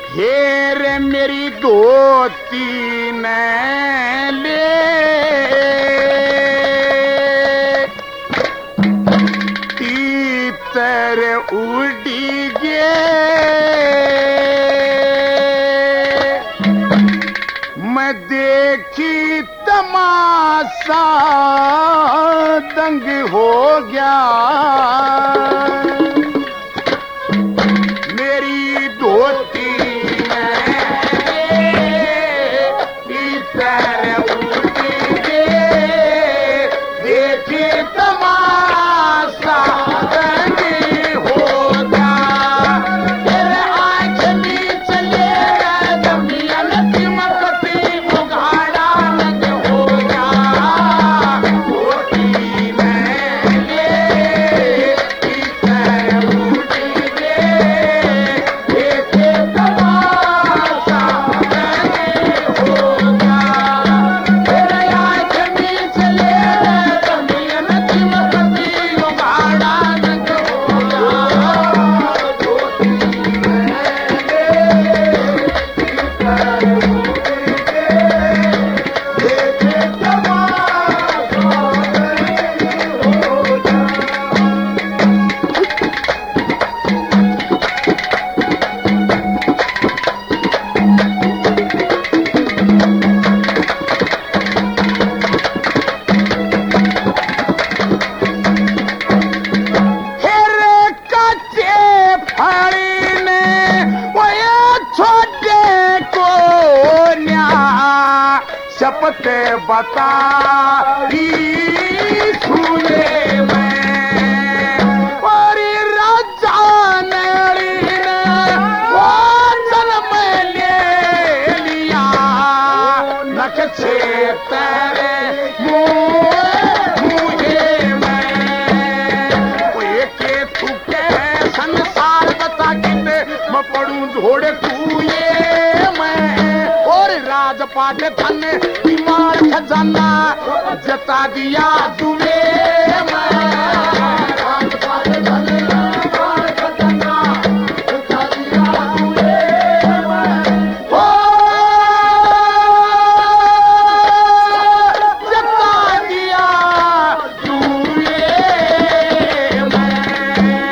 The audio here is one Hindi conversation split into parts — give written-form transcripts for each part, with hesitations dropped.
हेर मेरी धोती ने ले तीतर उड़ी गे मैं देखी तमाशा दंग हो गया मेरी धोती शपते बता सुने मैं और राजा ने वो जन्म ले लिया नक्शे तेरे मुझे मैं वो एक तुके संसार बता किते मैं पढ़ूं झोड़े तू ये मैं और राजपाट धन खजाना जता दिया तुम्हें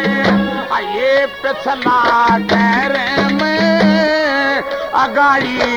पिछला कह रहे मैं अगाड़ी